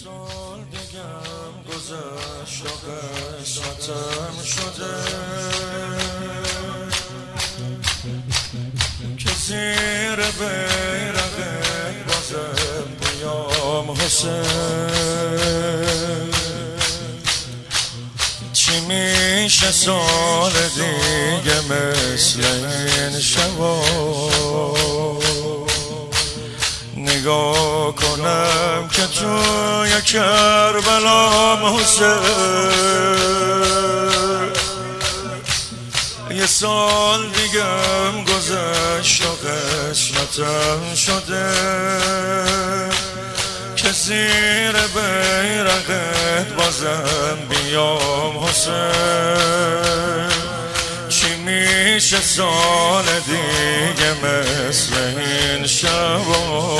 سال دیگم گذشت و قسمتم شده که زیر بیرق بازم بیام حسین. چی میشه سال دیگه مثل این شبا نگاه کنم که توی کربلام حسین. یه سال دیگم گذشت و قسمتم شده که زیر بیرقت بازم بیام حسین. چی میشه سال دیگه مثل این شبا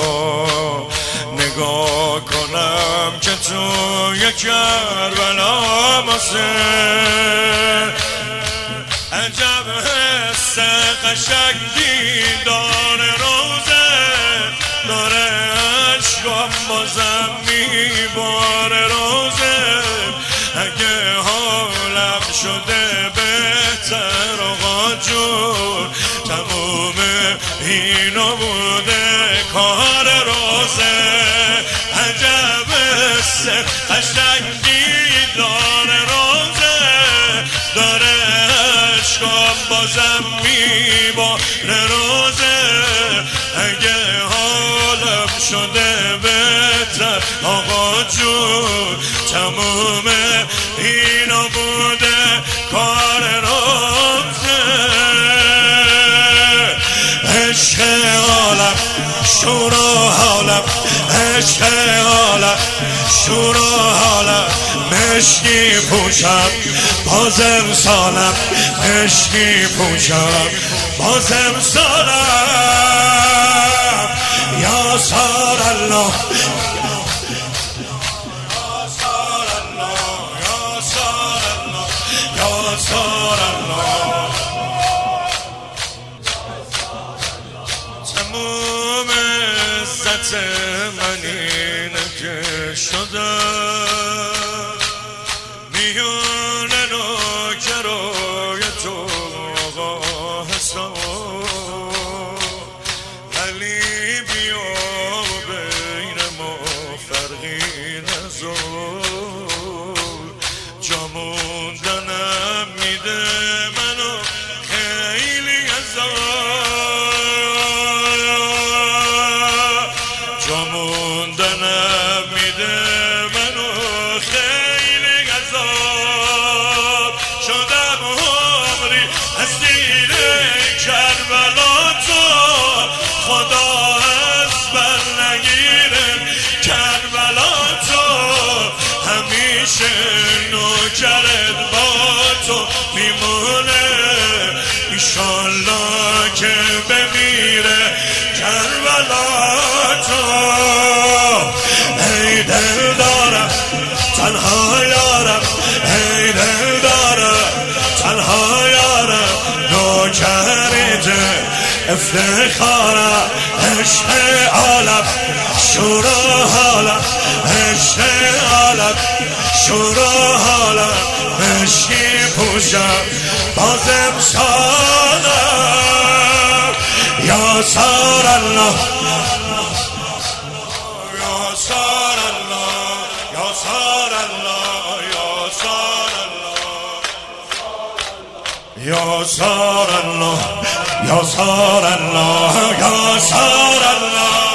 نگاه کنم که توی کربلام حسین. عجب حس قشنگی داره روزه، داره عشقم بازم میباره روزه. اگه حالم شده بهتر آقا جون تموم اینو بوده کار روزه. عجب حس قشنگی داره روزه، داره عشقم بازم میباره روزه. اگه حالم شده بهتر آقا جون تموم اینو بوده کار روزه. عشق عالم شور و حالم، عشق عالم شور و حالم. مشکی پوشم بازم سالم، مشکی پوشم بازم سالم. یا سال الله تموم عزت من اینه که شدم میون نوکرای تو آقا حساب. ولی بیا بین ما فرقی نذار، جا موندنم میده منو خیلی عذاب. جا موندنم میده منو خیلی عذاب. شدم عمری از دیر کربلا تو، خدا از بر نگیره کربلا تو. همیشه نوکرت با تو میمونه، ایشالله که بمیره کربلا تو. ای دل دارم تنها یارم، ای دل دارم تنها یارم. نوکرت افتخارم، عشق عالم شور و حالم، عشق عالم شور و حالم. مشکی پوشم بازم سالم. یا سار الله یا سار الله یا سار الله یا سار الله یا سار الله یا سار الله یا سار الله.